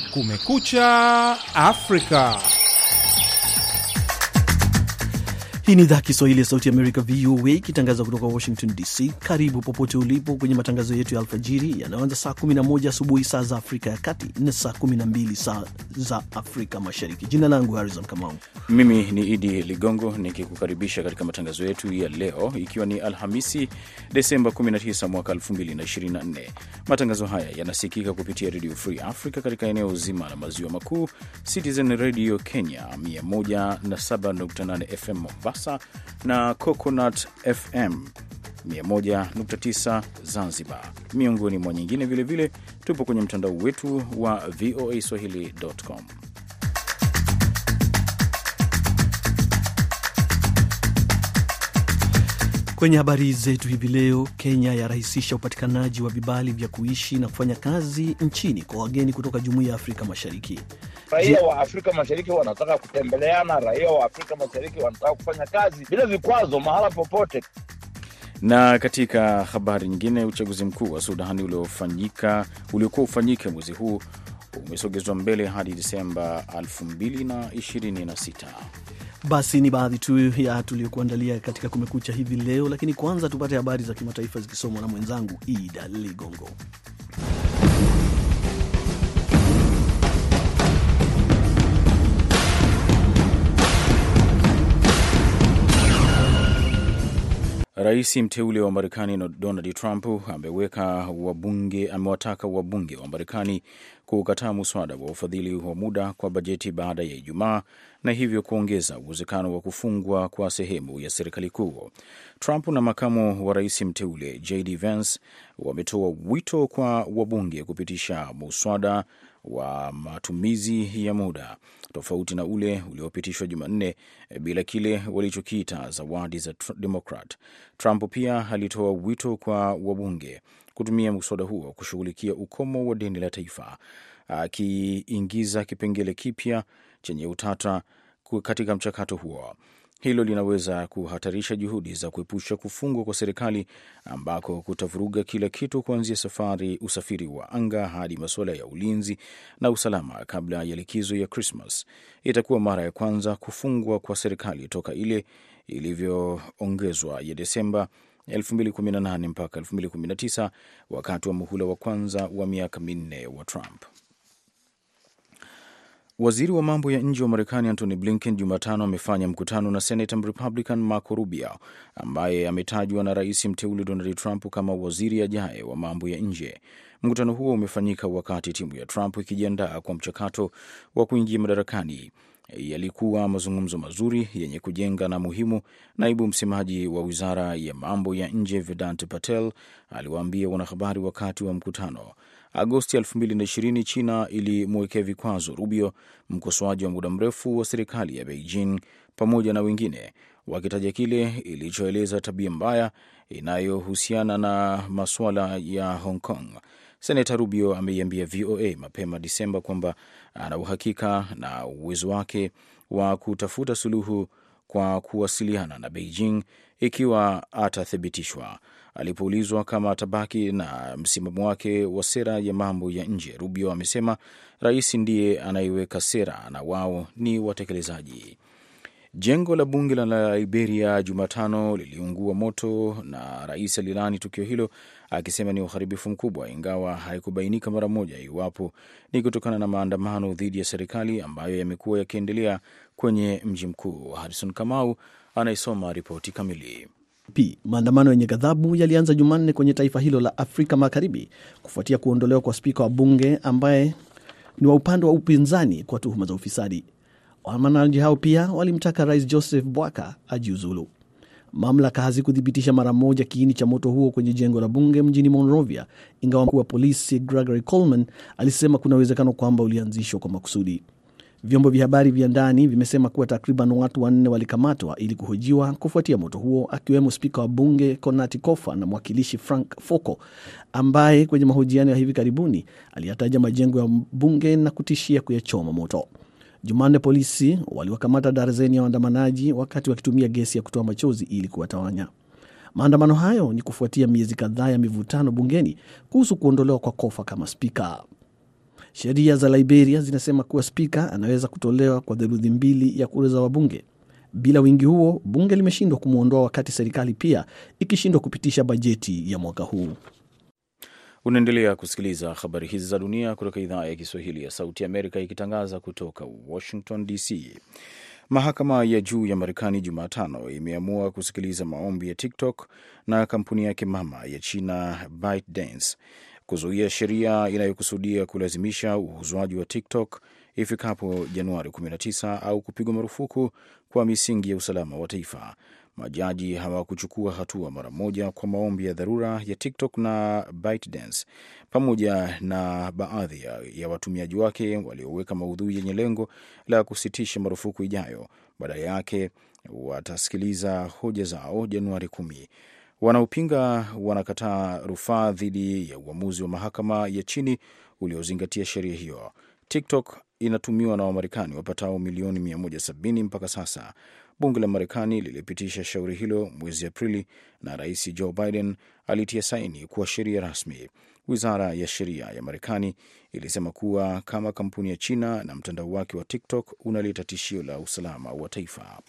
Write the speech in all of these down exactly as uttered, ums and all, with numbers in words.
Kumekucha Afrika. Hii ni idhaa Kiswahili ya Sauti ya Amerika, V O A, ikitangaza kutoka Washington D C. Karibu popote ulipo kwenye matangazo yetu ya alfajiri yanayoanza saa kumi na moja asubuhi saa za Afrika ya Kati na saa kumi na mbili saa za Afrika Mashariki. Jina langu Harrison Kamau. Mimi ni Idi Ligongo nikikukaribisha katika matangazo yetu ya leo, ikiwa ni Alhamisi Desemba kumi na tisa mwaka elfu mbili na ishirini na nne. Matangazo haya yanasikika kupitia Radio Free Africa katika eneo zima la maziwa makuu, Citizen Radio Kenya mia moja na saba nukta nane F M Mombasa na Coconut F M mia moja nukta tisa Zanzibar, miongoni mwa nyingine. Vile vile tupo kwenye mtandao wetu wa v o a swahili dot com. Kwenye habari zetu hivi leo, Kenya yarahisisha upatikanaji wa vibali vya kuishi na kufanya kazi nchini kwa wageni kutoka Jumuiya ya Afrika Mashariki. Raia wa Afrika Mashariki wanataka kutembeleana, raia wa Afrika Mashariki wanataka kufanya kazi bila vikwazo mahala popote. Na katika habari nyingine, uchaguzi mkuu wa Sudan uliofanyika uliokuwa ufanyike mwezi huu umesogezwa mbele hadi Disemba elfu mbili na ishirini na sita. Basi ni baadhi tu ya tuliokuandalia katika Kumekucha hivi leo, lakini kwanza tupate habari za kimataifa zikisomwa na mwenzangu Ida Ligongo. Rais mteule wa Marekani Donald Trump ameweka wabunge amewataka wabunge wa Marekani kukataa muswada wa ufadhili wa muda kwa bajeti baada ya Ijumaa, na hivyo kuongeza uwezekano wa kufungwa kwa sehemu ya serikali kuu. Trump na makamu wa rais mteule J D Vance wametoa wito kwa wabunge kupitisha muswada wa matumizi ya muda tofauti na ule uliopitishwa Jumanne bila kile walichokiita zawadi za Democrat. Trump pia alitoa wito kwa wabunge kutumia muswada huo kushughulikia ukomo wa deni la taifa, akiingiza kipengele kipya chenye utata katika mchakato huo. Hilo linaweza kuhatarisha juhudi za kuepusha kufungwa kwa serikali, ambako kutavuruga kila kitu kuanzia safari, usafiri wa anga hadi masuala ya ulinzi na usalama kabla ya likizo ya Christmas. Itakuwa mara ya kwanza kufungwa kwa serikali toka ile ilivyoongezwa ya Desemba elfu mbili kumi na nane mpaka elfu mbili kumi na tisa wakati wa muhula wa kwanza wa miaka minne wa Trump. Waziri wa mambo ya nje wa Marekani Antony Blinken Jumatano amefanya mkutano na Senator Republican Marco Rubio, ambaye ametajwa na rais mteule Donald Trump kama waziri ajaye wa mambo ya nje. Mkutano huo umefanyika wakati timu ya Trump ikijiandaa kwa mchakato wa kuingia madarakani. Yalikuwa mazungumzo mazuri yenye kujenga na muhimu. Naibu msemaji wa wizara ya mambo ya nje Vedant Patel aliwaambia wanahabari wakati wa mkutano. Agosti elfu mbili na ishirini, China ilimwekea vikwazo Rubio, mkosoaji wa muda mrefu wa serikali ya Beijing, pamoja na wengine, wakitaja kile ilichoeleza tabia mbaya inayohusiana na masuala ya Hong Kong. Senator Rubio ameiambia V O A mapema Disemba kwamba ana uhakika na uwezo wake wa kutafuta suluhu kwa kuwasiliana na Beijing ikiwa atathibitishwa. Alipoulizwa kama atabaki na msimamo wake wa sera ya mambo ya nje, Rubio amesema rais ndiye anayeweka sera na wao ni watekelezaji. Jengo la bunge la Liberia Jumatano liliungua moto, na rais alilani tukio hilo akisema ni uharibifu mkubwa, ingawa haikubainika mara moja iwapo ni kutokana na maandamano dhidi ya serikali ambayo yamekuwa yakiendelea kwenye mji mkuu. Harrison Kamau anaisoma ripoti kamili. Maandamano yenye ghadhabu yalianza Jumanne kwenye taifa hilo la Afrika Magharibi kufuatia kuondolewa kwa spika wa bunge ambaye ni wa upande wa upinzani kwa tuhuma za ufisadi. Waandamanaji hao pia walimtaka Rais Joseph Boakai ajiuzulu. Mamlaka hazikuthibitisha mara moja kiini cha moto huo kwenye jengo la bunge mjini Monrovia, ingawa mkuu wa polisi Gregory Coleman alisema kuna uwezekano kwamba ulianzishwa kwa makusudi. Vyombo vya habari vya ndani vimesema kuwa takriban watu wanne walikamatwa ili kuhojiwa kufuatia moto huo, akiwemo spika wa bunge Konati Kofa na mwakilishi Frank Foko, ambaye kwenye mahojiano ya hivi karibuni aliyataja majengo ya bunge na kutishia kuyachoma moto. Jumanne polisi waliwakamata darzeni ya waandamanaji wakati wakitumia gesi ya kutoa machozi ili kuwatawanya. Maandamano hayo ni kufuatia miezi kadhaa ya mivutano bungeni kuhusu kuondolewa kwa Kofa kama spika. Sheria za Liberia zinasema kuwa spika anaweza kutolewa kwa theluthi mbili ya kura za wabunge. Bila wingi huo, bunge limeshindwa kumwondoa, wakati serikali pia ikishindwa kupitisha bajeti ya mwaka huu. Unaendelea kusikiliza habari hizi za dunia kutoka idhaa ya Kiswahili ya Sauti Amerika, ikitangaza kutoka Washington D C. Mahakama ya juu ya Marekani Jumatano imeamua kusikiliza maombi ya TikTok na kampuni yake mama ya China ByteDance kuzuia sheria inayokusudia kulazimisha uuzwaji wa TikTok ifikapo Januari kumi na tisa au kupigwa marufuku kwa misingi ya usalama wa taifa. Majaji hawakuchukua hatua mara moja kwa maombi ya dharura ya TikTok na ByteDance pamoja na baadhi ya, ya watumiaji wake walioweka maudhui yenye lengo la kusitisha marufuku ijayo. Badala yake watasikiliza hoja zao Januari kumi. Wanaopinga wanakataa rufaa dhidi ya uamuzi wa mahakama ya chini uliozingatia sheria hiyo. TikTok inatumiwa na Wamarekani wapatao milioni mia moja sabini mpaka sasa. Bunge la Marekani lilipitisha shauri hilo mwezi Aprili na Rais Joe Biden alitia saini kuwa sheria rasmi. Wizara ya sheria ya Marekani ilisema kuwa kama kampuni ya China na mtandao wake wa TikTok unaleta tishio la usalama wa taifa.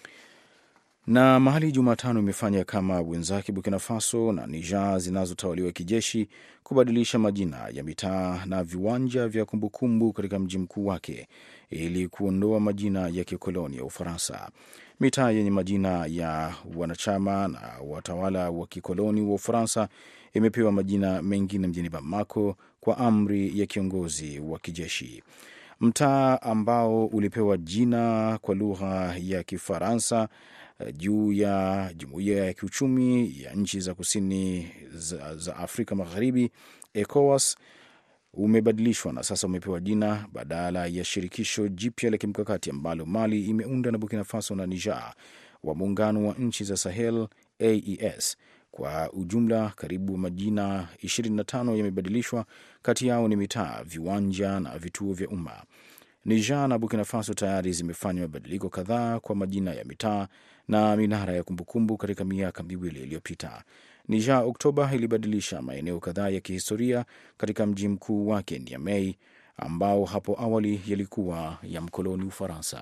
Na Mali Jumatano imefanya kama wenzake Burkina Faso na Niger zinazotawaliwa kijeshi kubadilisha majina ya mitaa na viwanja vya kumbukumbu katika mji mkuu wake ili kuondoa majina ya kikoloni ya Ufaransa. Mitaa yenye majina ya wanachama na watawala wa kikoloni wa Ufaransa imepewa majina mengine mjini Bamako kwa amri ya kiongozi wa kijeshi. Mtaa ambao ulipewa jina kwa lugha ya Kifaransa juu ya Jumuiya ya Kiuchumi ya Nchi za Kusini za, za Afrika Magharibi ECOWAS umebadilishwa na sasa umepewa jina badala ya shirikisho jipya la kimkakati ambalo Mali imeunda na Burkina Faso na Niger wa muungano wa nchi za Sahel A E S. Kwa ujumla karibu majina ishirini na tano yamebadilishwa, kati yao ni mitaa, viwanja na vituo vya umma. Niger na Burkina Faso tayari zimefanya mabadiliko kadhaa kwa majina ya mitaa na minara ya kumbukumbu katika miaka miwili iliyopita. Niger Oktoba ilibadilisha maeneo kadhaa ya kihistoria katika mji mkuu wake Niamey, ambao hapo awali yalikuwa ya mkoloni Ufaransa.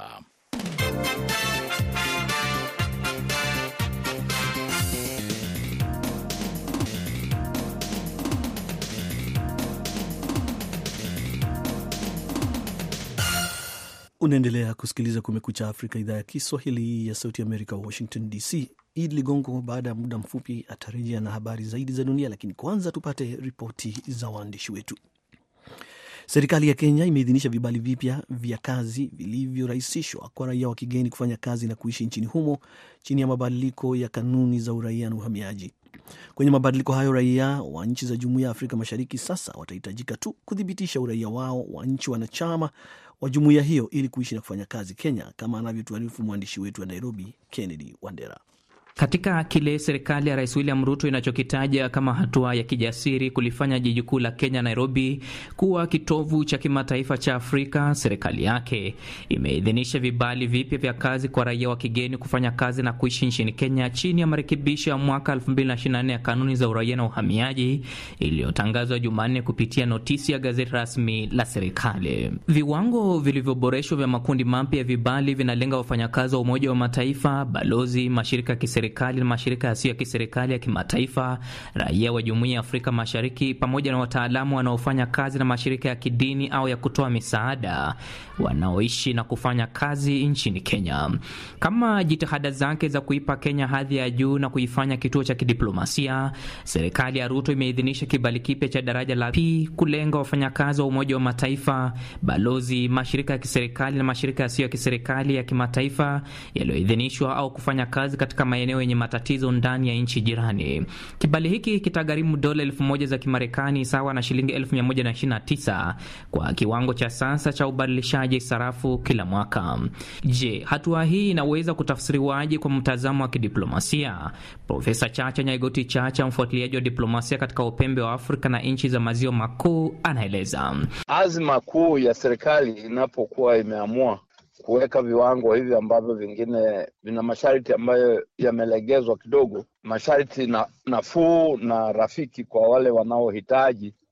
Unaendelea kusikiliza Kumekucha Afrika, idhaa ya Kiswahili ya Sauti Amerika, Washington D C. Idi Ligongo baada ya muda mfupi atarejea na habari zaidi za dunia, lakini kwanza tupate ripoti za waandishi wetu. Serikali ya Kenya imeidhinisha vibali vipya vya kazi vilivyorahisishwa kwa raia wa kigeni kufanya kazi na kuishi nchini humo chini ya mabadiliko ya kanuni za uraia na uhamiaji. Kwenye mabadiliko hayo, raia wa nchi za Jumuiya ya Afrika Mashariki sasa watahitajika tu kuthibitisha uraia wao wa nchi wanachama wa jumuiya hiyo ili kuishi na kufanya kazi Kenya, kama anavyotuarifu mwandishi wetu wa Nairobi, Kennedy Wandera. Katika kile serikali ya Rais William Ruto inachokitaja kama hatua ya kijasiri kulifanya jiji kuu la Kenya, Nairobi, kuwa kitovu cha kimataifa cha Afrika, serikali yake imeidhinisha vibali vipya vya kazi kwa raia wa kigeni kufanya kazi na kuishi nchini Kenya chini ya marekebisho ya mwaka elfu mbili ishirini na nne ya kanuni za uraia na uhamiaji iliyotangazwa Jumanne kupitia notisi ya gazeti rasmi la serikali. Viwango vilivyoboreshwa vya makundi mapya ya vibali vinalenga wafanyakazi wa Umoja wa Mataifa, balozi, mashirika ya kiserikali na mashirika yasiyo ya kiserikali ya kimataifa, raia wa Jumuiya ya Afrika Mashariki pamoja na wataalamu wanaofanya kazi na mashirika ya kidini au ya kutoa misaada wanaoishi na kufanya kazi nchini Kenya. Kama jitihada zake za kuipa Kenya hadhi ya juu na kuifanya kituo cha kidiplomasia, serikali ya Ruto imeidhinisha kibali kipya cha daraja la P kulenga wafanyakazi wa Umoja wa Mataifa, balozi, mashirika ya kiserikali na mashirika yasiyo ya kiserikali ya kimataifa yaliyoidhinishwa au kufanya kazi katika maeneo yenye matatizo ndani ya nchi jirani. Kibali hiki kitagharimu dola elfu moja za Kimarekani sawa na shilingi elfu mia moja ishirini na tisa kwa kiwango cha sasa cha ubadilishaji sarafu kila mwaka. Je, hatua hii inaweza kutafsiriwaje kwa mtazamo wa kidiplomasia? Profesa Chacha Nyaigoti Chacha, mfuatiliaji wa diplomasia katika upembe wa Afrika na nchi za maziwa makuu, anaeleza. Azma kuu ya serikali inapokuwa imeamua kuweka viwango hivi ambavyo vingine vina masharti ambayo yamelegezwa kidogo, masharti na nafuu na rafiki kwa wale wanaohitaji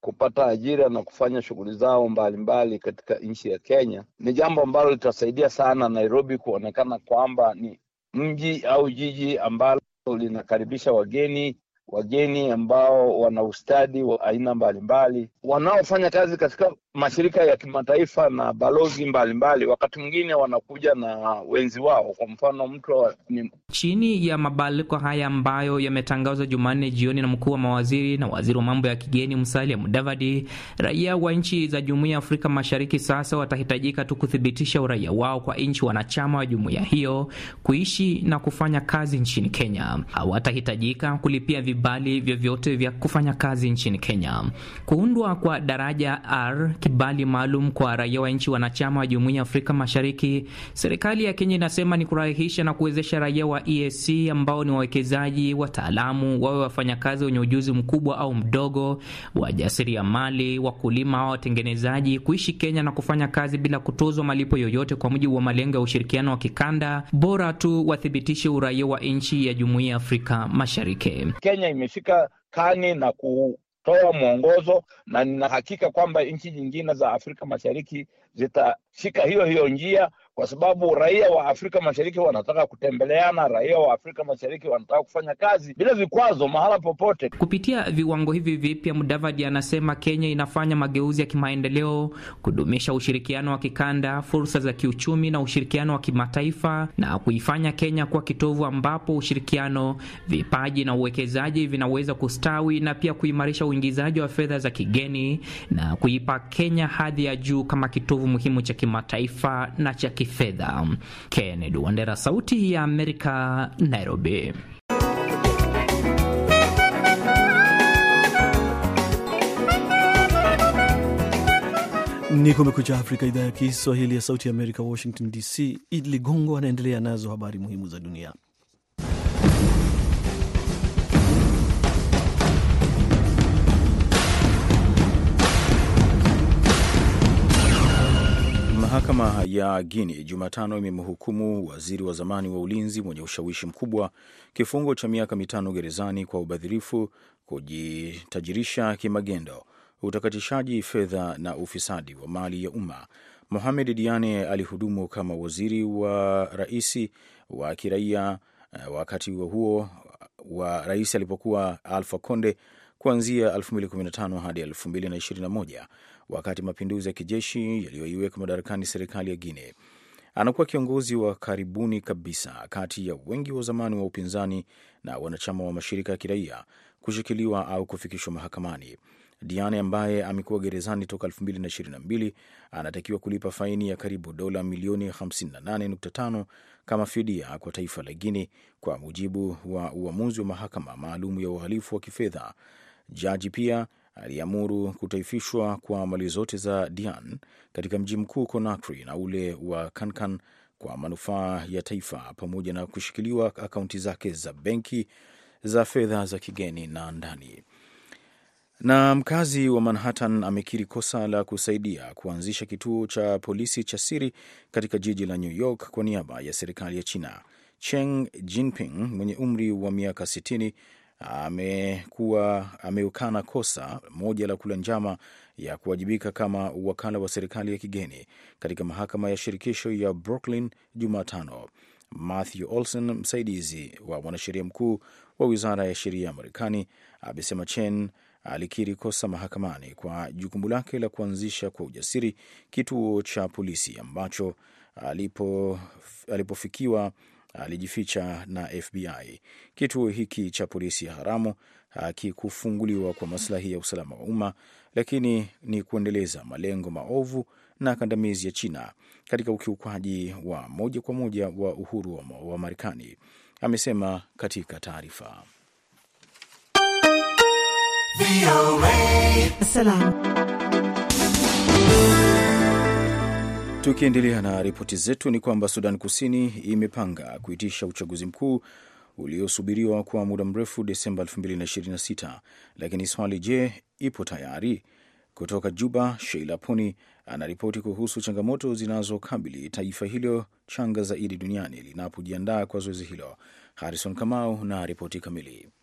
kupata ajira na kufanya shughuli zao mbalimbali katika nchi ya Kenya. Ni jambo ambalo litasaidia sana Nairobi kuonekana kwamba ni mji au jiji ambalo linakaribisha wageni wageni ambao wana ustadi wa aina mbalimbali, wanaofanya kazi katika mashirika ya kimataifa na balozi mbalimbali. Wakati mwingine wanakuja na wenzi wao, kwa mfano mtu ni... Chini ya mabadiliko haya ambayo yametangazwa Jumanne jioni na mkuu wa mawaziri na waziri wa mambo ya kigeni Musalia Mudavadi, raia wa nchi za Jumuiya ya Afrika Mashariki sasa watahitajika tu kuthibitisha uraia wao kwa nchi wanachama wa jumuiya hiyo kuishi na kufanya kazi nchini Kenya. Hawatahitajika kulipia vibali vyovyote vya kufanya kazi nchini Kenya. Kuundwa kwa daraja R, kibali maalum kwa raia wa nchi wanachama wa Jumuiya ya Afrika Mashariki, serikali ya Kenya inasema ni kurahisisha na kuwezesha raia wa E A C ambao ni wawekezaji, wataalamu, wawe wafanyakazi wenye ujuzi mkubwa au mdogo, wajasiriamali, wakulima au watengenezaji kuishi Kenya na kufanya kazi bila kutozwa malipo yoyote kwa mujibu wa malengo ya ushirikiano wa kikanda, bora tu wathibitishe uraia wa nchi ya Jumuiya ya Afrika Mashariki. Kenya imefika kani na kutoa mwongozo, na nina hakika kwamba nchi nyingine za Afrika Mashariki zitashika hiyo hiyo njia, kwa sababu raia wa Afrika Mashariki wanataka kutembeleana, raia wa Afrika Mashariki wanataka kufanya kazi bila vikwazo mahala popote. Kupitia viwango hivi vipya, Mudavadi anasema Kenya inafanya mageuzi ya kimaendeleo, kudumisha ushirikiano wa kikanda, fursa za kiuchumi na ushirikiano wa kimataifa, na kuifanya Kenya kuwa kitovu ambapo ushirikiano, vipaji na uwekezaji vinaweza kustawi, na pia kuimarisha uingizaji wa fedha za kigeni na kuipa Kenya hadhi ya juu kama kitovu muhimu cha kimataifa na cha kifedha. Kennedy Wandera, Sauti ya Amerika, Nairobi. Ni Kumekucha Afrika, idhaa ya Kiswahili ya Sauti ya Amerika, Washington D C. Idli Gongo anaendelea nazo habari muhimu za dunia. Mahakama ya Guinea Jumatano imemhukumu waziri wa zamani wa ulinzi mwenye ushawishi mkubwa kifungo cha miaka mitano gerezani kwa ubadhirifu, kujitajirisha kimagendo, utakatishaji fedha na ufisadi wa mali ya umma. Mohamed Diane alihudumu kama waziri wa rais wa kiraia wakati huo huo wa rais alipokuwa Alpha Conde kuanzia elfu mbili kumi na tano hadi elfu mbili ishirini na moja, wakati mapinduzi ya kijeshi yaliyoiweka madarakani serikali ya Guinea. Anakuwa kiongozi wa karibuni kabisa kati ya wengi wa zamani wa upinzani na wanachama wa mashirika ya kiraia kushikiliwa au kufikishwa mahakamani. Diane, ambaye amekuwa gerezani toka elfu mbili ishirini na mbili, anatakiwa kulipa faini ya karibu dola milioni hamsini na nane nukta tano kama fidia kwa taifa la Guinea, kwa mujibu wa uamuzi wa mahakama maalum ya uhalifu wa kifedha. Jaji pia aliamuru kutaifishwa kwa mali zote za Diane katika mji mkuu Conakry na ule wa Kankan kwa manufaa ya taifa, pamoja na kushikiliwa akaunti zake za benki za fedha za kigeni na ndani. Na mkazi wa Manhattan amekiri kosa la kusaidia kuanzisha kituo cha polisi cha siri katika jiji la New York kwa niaba ya serikali ya China. Cheng Jinping mwenye umri wa miaka sitini amekuwa ameukana kosa moja la kula njama ya kuwajibika kama wakala wa serikali ya kigeni katika mahakama ya shirikisho ya Brooklyn Jumatano. Matthew Olson, msaidizi wa mwanasheria mkuu wa wizara ya sheria ya Marekani, amesema Chen alikiri kosa mahakamani kwa jukumu lake la kuanzisha kwa ujasiri kituo cha polisi ambacho alipo, alipofikiwa alijificha na F B I. Kituo hiki cha polisi haramu hakikufunguliwa kwa maslahi ya usalama wa umma, lakini ni kuendeleza malengo maovu na kandamizi ya China katika ukiukwaji wa moja kwa moja wa uhuru wa, wa Marekani, amesema katika taarifa. Tukiendelea na ripoti zetu ni kwamba Sudan Kusini imepanga kuitisha uchaguzi mkuu uliosubiriwa kwa muda mrefu Desemba elfu mbili ishirini na sita, lakini swali, je, ipo tayari? Kutoka Juba, Sheila Poni anaripoti kuhusu changamoto zinazokabili taifa hilo changa zaidi duniani linapojiandaa kwa zoezi hilo. Harrison Kamau na ripoti kamili.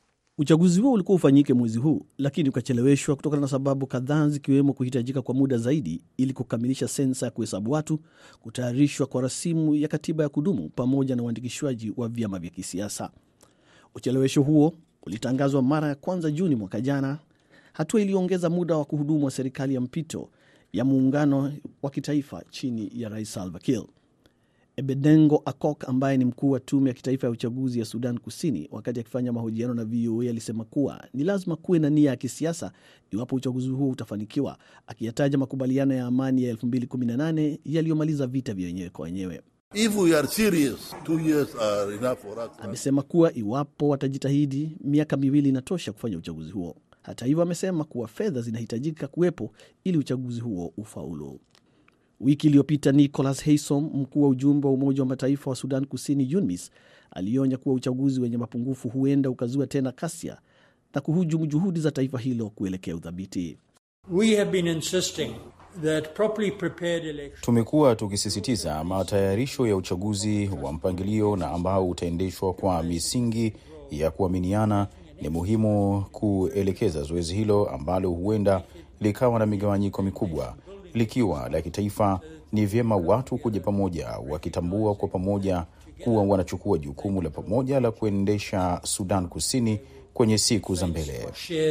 Uchaguzi huo ulikuwa ufanyike mwezi huu, lakini ukacheleweshwa kutokana na sababu kadhaa, zikiwemo kuhitajika kwa muda zaidi ili kukamilisha sensa ya kuhesabu watu, kutayarishwa kwa rasimu ya katiba ya kudumu, pamoja na uandikishwaji wa vyama vya kisiasa. Uchelewesho huo ulitangazwa mara ya kwanza Juni mwaka jana, hatua iliongeza muda wa kuhudumu wa serikali ya mpito ya muungano wa kitaifa chini ya Rais Salva Kiir. Ebedengo Akok, ambaye ni mkuu wa tume ya kitaifa ya uchaguzi ya Sudan Kusini, wakati akifanya mahojiano na V O A alisema kuwa ni lazima kuwe na nia ya kisiasa iwapo uchaguzi huo utafanikiwa, akiyataja makubaliano ya amani ya elfu mbili kumi na nane yaliyomaliza vita vya wenyewe kwa wenyewe. If we are serious, two years are enough for us. Amesema kuwa iwapo watajitahidi, miaka miwili inatosha kufanya uchaguzi huo. Hata hivyo, amesema kuwa fedha zinahitajika kuwepo ili uchaguzi huo ufaulu. Wiki iliyopita Nicholas Haysom, mkuu wa ujumbe wa Umoja wa Mataifa wa Sudan Kusini UNMISS, alionya kuwa uchaguzi wenye mapungufu huenda ukazua tena kasia na kuhujumu juhudi za taifa hilo kuelekea udhabiti. We have been insisting that properly prepared elections. Tumekuwa tukisisitiza matayarisho ya uchaguzi wa mpangilio na ambao utaendeshwa kwa misingi ya kuaminiana. Ni muhimu kuelekeza zoezi hilo ambalo huenda likawa na migawanyiko mikubwa. Likiwa la kitaifa, ni vyema watu kuja pamoja wakitambua kwa pamoja kuwa wanachukua jukumu la pamoja la kuendesha Sudan Kusini kwenye siku za mbele.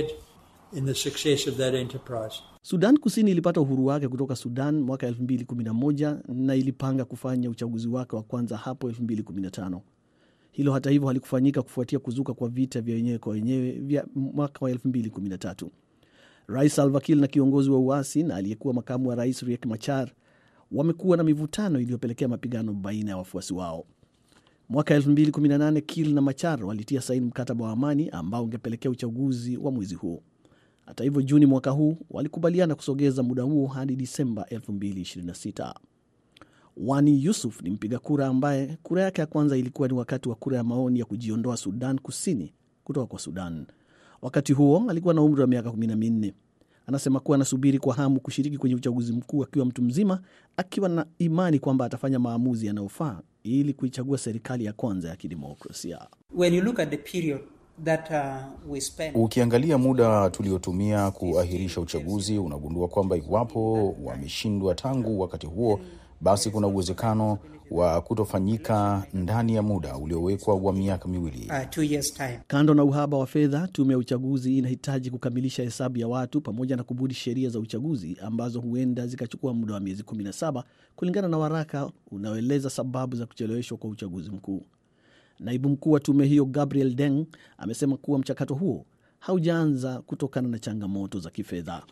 Sudan Kusini ilipata uhuru wake kutoka Sudan mwaka elfu mbili kumi na moja na ilipanga kufanya uchaguzi wake wa kwanza hapo elfu mbili kumi na tano. Hilo hata hivyo halikufanyika kufuatia kuzuka kwa vita vya wenyewe kwa wenyewe vya mwaka wa elfu mbili kumi na tatu. Rais Salva Kiir na kiongozi wa uasi na aliyekuwa makamu wa rais Riek Machar wamekuwa na mivutano iliyopelekea mapigano baina ya wafuasi wao. Mwaka elfu mbili kumi na nane Kiir na Machar walitia saini mkataba wa amani ambao ungepelekea uchaguzi wa mwezi huo. Hata hivyo, Juni mwaka huu walikubaliana kusogeza muda huo hadi Disemba elfu mbili ishirini na sita. Wani Yusuf ni mpiga kura ambaye kura yake ya kwanza ilikuwa ni wakati wa kura ya maoni ya kujiondoa Sudan Kusini kutoka kwa Sudan. Wakati huo alikuwa na umri wa miaka kumi na minne. Anasema kuwa anasubiri kwa hamu kushiriki kwenye uchaguzi mkuu akiwa mtu mzima, akiwa na imani kwamba atafanya maamuzi yanayofaa ili kuichagua serikali ya kwanza ya kidemokrasia. When you look at the period that uh, we spent, ukiangalia muda tuliotumia kuahirisha uchaguzi, unagundua kwamba iwapo wameshindwa tangu wakati huo, basi kuna uwezekano wa kutofanyika ndani ya muda uliowekwa wa miaka miwili. Uh, two years time. Kando na uhaba wa fedha, tume ya uchaguzi inahitaji kukamilisha hesabu ya watu pamoja na kubuni sheria za uchaguzi ambazo huenda zikachukua muda wa miezi kumi na saba, kulingana na waraka unaoeleza sababu za kucheleweshwa kwa uchaguzi mkuu. Naibu mkuu wa tume hiyo Gabriel Deng amesema kuwa mchakato huo haujaanza kutokana na changamoto za kifedha.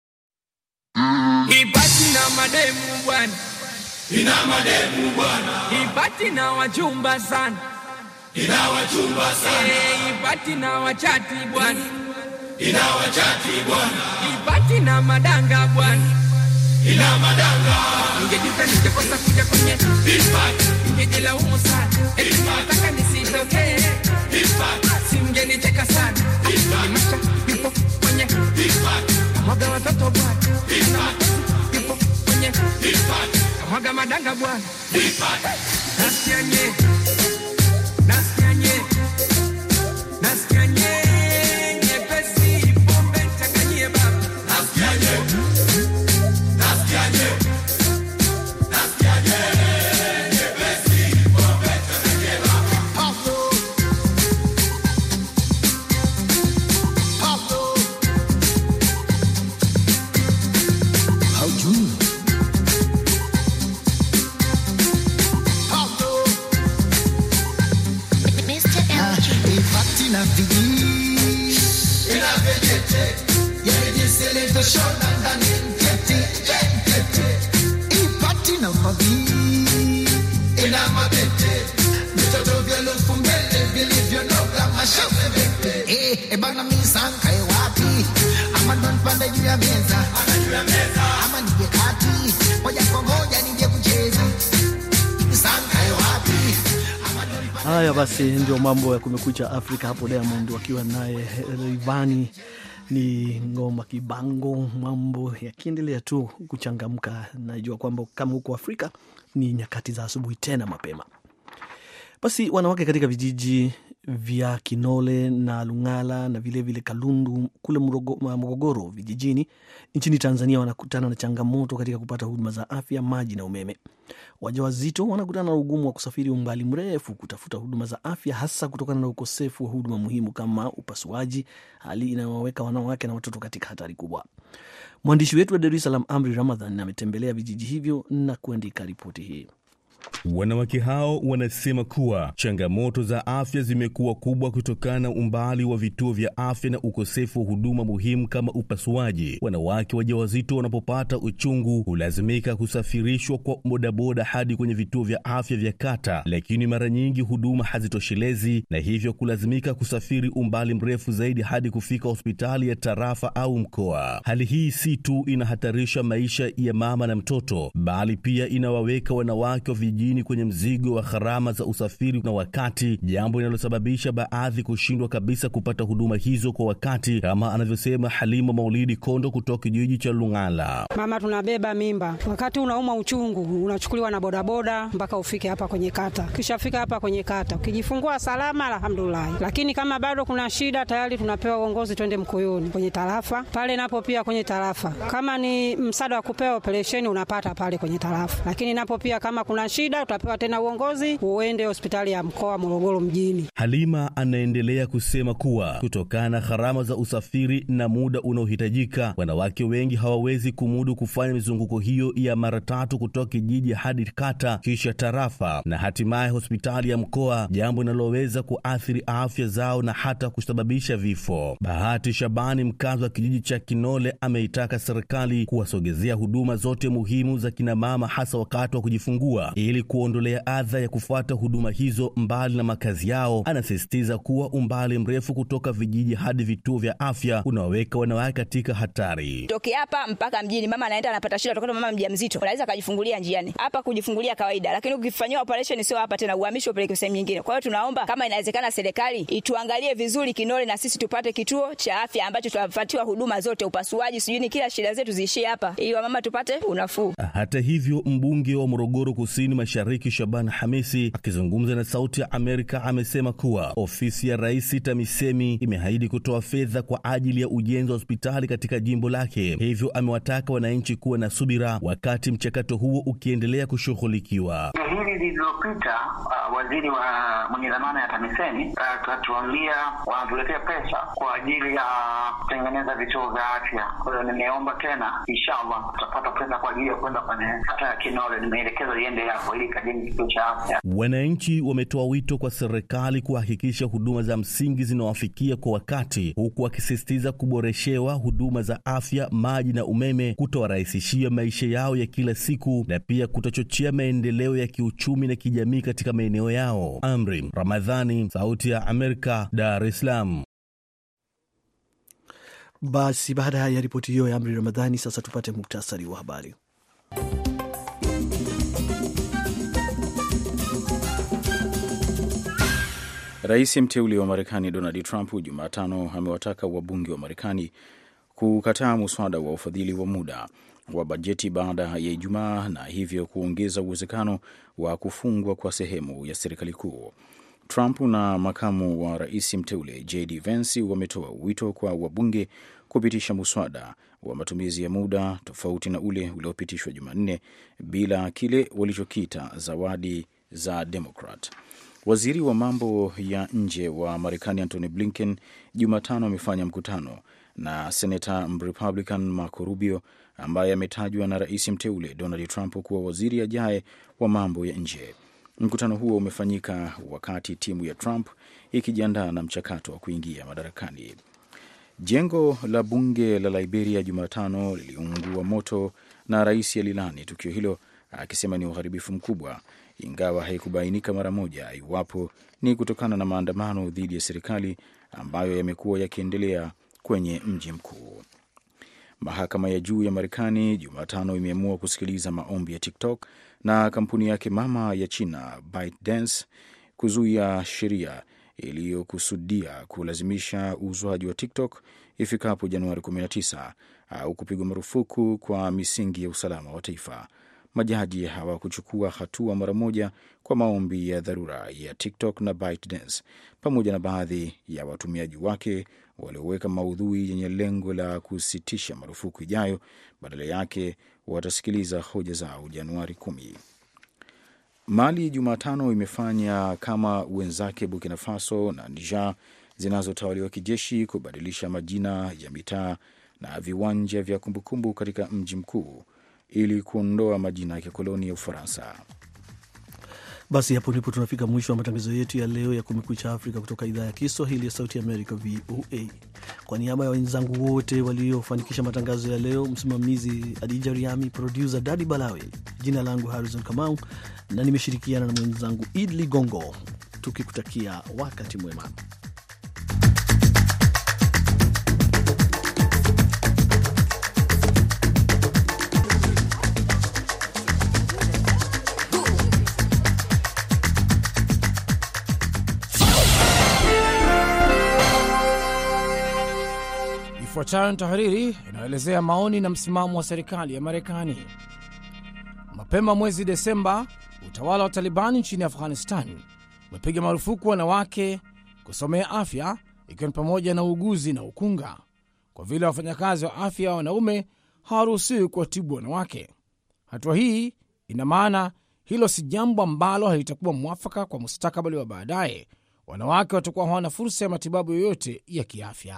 Ibati na mademu bwana, ina mademu bwana. Ibati na wachumba sana, ina wachumba sana. Hey, ibati na wachati bwana, ina wachati bwana. Ibati na madanga bwana, ina madanga. Ningejita ningekosa kuja kwenye ibati, ningejilaumu sana. Eti nataka nisitokee ibati, singenicheka sana. Nimesha ipo kwenye ibati, mwaga watoto bwana. Ibati ipo kwenye ibati, mwaga madanga bwana. Ibati nasikia nye, nasikia nye, nasikia nye, nyepesi pombe changanyie baba. Nasikia nye, nasikia nye, nasikia nye, nyepesi pombe changanyie baba. Pablo, Pablo, how do you? Na vidi ina vejete yeye seleta shona ndani tete tete ipati na mavi ina mabete mtoto vya lufu mbele vilivyo noga mashafe bete eh e bana misanka e wapi ama ndo nipande juu ya meza ama juu ya meza ama nije kati moja kwa moja nije kucheza misanka e wapi. Haya basi, ndio mambo ya Kumekucha Afrika hapo. Diamond wakiwa naye Rayvanny, ni ngoma kibango, mambo yakiendelea tu kuchangamka. Najua kwamba kama huko Afrika ni nyakati za asubuhi tena mapema. Basi wanawake katika vijiji vya Kinole na Lungala na vilevile vile Kalundu kule Morogoro vijijini nchini Tanzania wanakutana na changamoto katika kupata huduma za afya, maji na umeme. Wajawazito wanakutana na ugumu wa kusafiri umbali mrefu kutafuta huduma za afya, hasa kutokana na ukosefu wa huduma muhimu kama upasuaji, hali inayowaweka wanawake na watoto katika hatari kubwa. Mwandishi wetu wa Dar es Salaam Amri Ramadhan ametembelea vijiji hivyo na kuandika ripoti hii. Wanawake hao wanasema kuwa changamoto za afya zimekuwa kubwa kutokana na umbali wa vituo vya afya na ukosefu wa huduma muhimu kama upasuaji. Wanawake wajawazito wanapopata uchungu hulazimika kusafirishwa kwa bodaboda hadi kwenye vituo vya afya vya kata, lakini mara nyingi huduma hazitoshelezi na hivyo kulazimika kusafiri umbali mrefu zaidi hadi kufika hospitali ya tarafa au mkoa. Hali hii si tu inahatarisha maisha ya mama na mtoto, bali pia inawaweka wanawake wa vijijini kwenye mzigo wa gharama za usafiri na wakati, jambo linalosababisha baadhi kushindwa kabisa kupata huduma hizo kwa wakati, kama anavyosema Halima Maulidi Kondo kutoka kijiji cha Lungala. Mama, tunabeba mimba, wakati unauma uchungu unachukuliwa na bodaboda mpaka ufike hapa kwenye kata. Kisha fika hapa kwenye kata, ukijifungua salama alhamdulillah, lakini kama bado kuna shida tayari tunapewa uongozi twende Mkoyoni kwenye tarafa. Pale napo pia kwenye tarafa kama ni msaada wa kupewa operation unapata pale kwenye tarafa, lakini napo pia kama kuna shida utapewa tena uongozi uende hospitali ya mkoa Morogoro mjini. Halima anaendelea kusema kuwa kutokana na gharama za usafiri na muda unaohitajika, wanawake wengi hawawezi kumudu kufanya mizunguko hiyo ya mara tatu kutoka kijiji hadi kata kisha tarafa na hatimaye hospitali ya mkoa, jambo linaloweza kuathiri afya zao na hata kusababisha vifo. Bahati Shabani, mkazi wa kijiji cha Kinole, ameitaka serikali kuwasogezea huduma zote muhimu za kina mama hasa wakati wa kujifungua ili kuondolea adha ya kufuata huduma hizo mbali na makazi yao. Anasisitiza kuwa umbali mrefu kutoka vijiji hadi vituo vya afya unaweka wanawake katika hatari. Toki hapa mpaka mjini mama anaenda anapata shida kutokana mama mjamzito. Unaweza kujifungulia njiani. Hapa kujifungulia kawaida, lakini ukifanywa operation sio hapa tena, uhamisho upeleke sehemu nyingine. Kwa hiyo tunaomba kama inawezekana serikali ituangalie vizuri Kinole na sisi tupate kituo cha afya ambacho tutapatiwa huduma zote, upasuaji, sijui kila shida zetu ziishie hapa ili mama tupate unafuu. Hata hivyo, mbunge wa Morogoro Kusini Mashariki Shaban Hamisi akizungumza na Sauti ya Amerika amesema kuwa ofisi ya Rais TAMISEMI imeahidi kutoa fedha kwa ajili ya ujenzi wa hospitali katika jimbo lake. Hivyo amewataka wananchi kuwa na subira wakati mchakato huo ukiendelea kushughulikiwa. Hili lililopita uh, waziri wa mwenye dhamana ya TAMISEMI akatuambia uh, wanatuletea pesa kwa ajili ya uh, kutengeneza vituo vya afya. Kwa hiyo nimeomba tena inshallah tutapata pesa kwa ajili ya kwenda kwenye kata ya Kinole. Nimeelekeza iende hapo ili kajenge kituo cha afya. Wananchi wametoa wito kwa serikali kuhakikisha huduma za msingi zinawafikia kwa wakati, huku wakisisitiza kuboreshewa huduma za afya, maji na umeme, kutowarahisishia maisha yao ya kila siku na pia kutachochea maendeleo ya kiuchumi na kijamii katika maeneo yao. Amri Ramadhani, Sauti ya Amerika, Dar es Salaam. Basi baada ya ripoti hiyo ya Amri Ramadhani, sasa tupate muktasari wa habari. Rais mteule wa Marekani Donald Trump Jumatano amewataka wabunge wa Marekani kukataa muswada wa ufadhili wa muda wa bajeti baada ya Ijumaa na hivyo kuongeza uwezekano wa kufungwa kwa sehemu ya serikali kuu. Trump na makamu wa rais mteule J D Vance wametoa wito kwa wabunge kupitisha muswada wa matumizi ya muda tofauti na ule uliopitishwa Jumanne bila kile walichokita zawadi za Democrat. Waziri wa mambo ya nje wa Marekani Antony Blinken Jumatano amefanya mkutano na Senator Republican Marco Rubio ambaye ametajwa na rais mteule Donald Trump kuwa waziri ajaye wa mambo ya nje. Mkutano huo umefanyika wakati timu ya Trump ikijiandaa na mchakato wa kuingia madarakani. Jengo la bunge la Liberia Jumatano liliungua moto na rais alilani tukio hilo akisema ni uharibifu mkubwa, ingawa haikubainika mara moja iwapo ni kutokana na maandamano dhidi ya serikali ambayo yamekuwa yakiendelea kwenye mji mkuu. Mahakama ya juu ya Marekani Jumatano imeamua kusikiliza maombi ya TikTok na kampuni yake mama ya China ByteDance kuzuia sheria iliyokusudia kulazimisha uuzwaji wa TikTok ifikapo Januari kumi na tisa au kupigwa marufuku kwa misingi ya usalama wa taifa. majaji hawakuchukua hatua mara moja kwa maombi ya dharura ya TikTok na ByteDance pamoja na baadhi ya watumiaji wake walioweka maudhui yenye lengo la kusitisha marufuku ijayo. Badala yake watasikiliza hoja zao Januari kumi. Mali Jumatano imefanya kama wenzake Burkina Faso na Niger zinazotawaliwa kijeshi kubadilisha majina ya mitaa na viwanja vya kumbukumbu katika mji mkuu ili kuondoa majina ya kikoloni ya Ufaransa. Basi hapo ndipo tunafika mwisho wa matangazo yetu ya leo ya Kumekucha Afrika kutoka idhaa ya Kiswahili ya Sauti ya Amerika, V O A. Kwa niaba ya wenzangu wote waliofanikisha matangazo ya leo, msimamizi Adija Riami, producer Dadi Balawe, jina langu Harrison Kamau na nimeshirikiana na mwenzangu Idli Gongo, tukikutakia wakati mwema. Ifuatayo ni tahariri inayoelezea maoni na msimamo wa serikali ya Marekani. Mapema mwezi Desemba, utawala wa Talibani nchini Afghanistan umepiga marufuku wanawake kusomea afya, ikiwa ni pamoja na uuguzi na ukunga, kwa vile wafanyakazi wa afya wa wanaume hawaruhusiwi kuwatibu wanawake. Hatua hii ina maana hilo si jambo ambalo halitakuwa mwafaka kwa mustakabali wa baadaye. Wanawake watakuwa hawana fursa ya matibabu yoyote ya kiafya.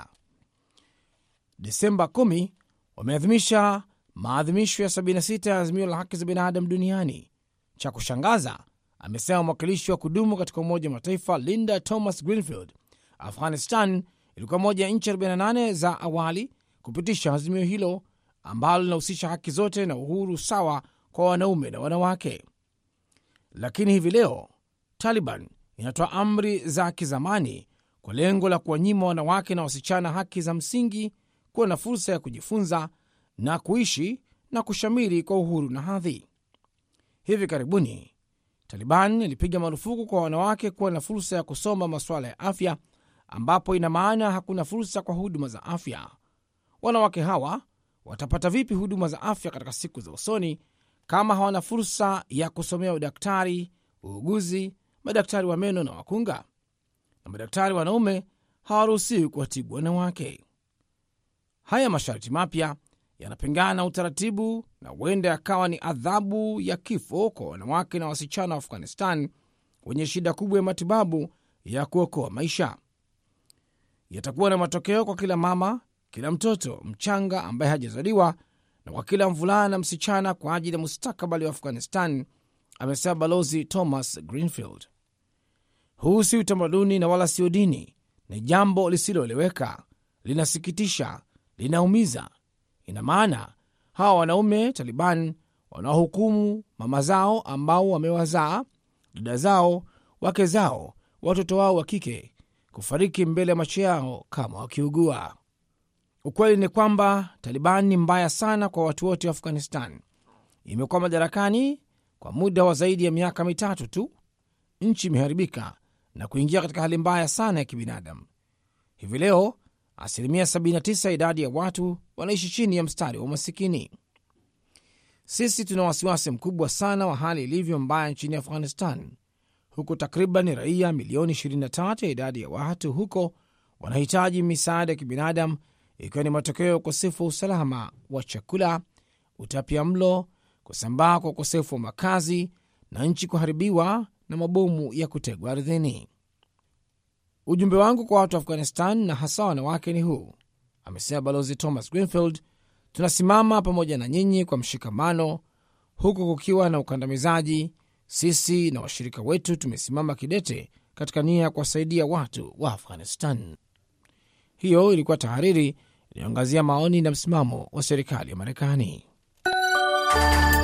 Desemba kumi wameadhimisha maadhimisho ya sabini na sita ya azimio la haki za binadamu duniani. Cha kushangaza, amesema mwakilishi wa kudumu katika Umoja wa Mataifa Linda Thomas Greenfield, Afghanistan ilikuwa moja ya nchi arobaini na nane za awali kupitisha azimio hilo ambalo linahusisha haki zote na uhuru sawa kwa wanaume na wanawake. Lakini hivi leo Taliban inatoa amri za kizamani kwa lengo la kuwanyima wanawake na wasichana haki za msingi, kuwa na fursa ya kujifunza na kuishi na kushamiri kwa uhuru na hadhi. Hivi karibuni Taliban ilipiga marufuku kwa wanawake kuwa na fursa ya kusoma masuala ya afya, ambapo ina maana hakuna fursa kwa huduma za afya. Wanawake hawa watapata vipi huduma za afya katika siku za usoni kama hawana fursa ya kusomea udaktari, uuguzi, madaktari wa meno na wakunga? Na madaktari wanaume hawaruhusiwi kuwatibu wanawake. Haya masharti mapya yanapingana na utaratibu na huenda yakawa ni adhabu ya kifo kwa wanawake na wasichana wa Afghanistan wenye shida kubwa ya matibabu ya kuokoa maisha. Yatakuwa na matokeo kwa kila mama, kila mtoto mchanga ambaye hajazaliwa, na kwa kila mvulana na msichana kwa ajili ya mustakabali wa Afghanistan, amesema Balozi Thomas Greenfield. Huu si utamaduni na wala sio dini. Ni jambo lisiloeleweka, linasikitisha, linaumiza. Ina maana hawa wanaume Taliban wanaohukumu mama zao ambao wamewazaa, dada zao, wake zao, watoto wao wa kike kufariki mbele ya macho yao kama wakiugua. Ukweli ni kwamba Taliban ni mbaya sana kwa watu wote wa Afghanistan. Imekuwa madarakani kwa muda wa zaidi ya miaka mitatu tu. Nchi imeharibika na kuingia katika hali mbaya sana ya kibinadamu. Hivi leo asilimia sabini na tisa idadi ya watu wanaishi chini ya mstari wa umasikini. Sisi tuna wasiwasi mkubwa sana wa hali ilivyo mbaya nchini Afghanistan, huku takriban raia milioni ishirini na tatu ya idadi ya watu huko wanahitaji misaada ya kibinadamu, ikiwa ni matokeo ya ukosefu wa usalama wa chakula, utapia mlo, kusambaa kwa ukosefu wa makazi na nchi kuharibiwa na mabomu ya kutegwa ardhini. Ujumbe wangu kwa watu wa Afghanistan na hasa wanawake ni huu, amesema Balozi Thomas Greenfield. Tunasimama pamoja na nyinyi kwa mshikamano, huku kukiwa na ukandamizaji. Sisi na washirika wetu tumesimama kidete katika nia ya kuwasaidia watu wa Afghanistan. Hiyo ilikuwa tahariri iliyoangazia maoni na msimamo wa serikali ya Marekani.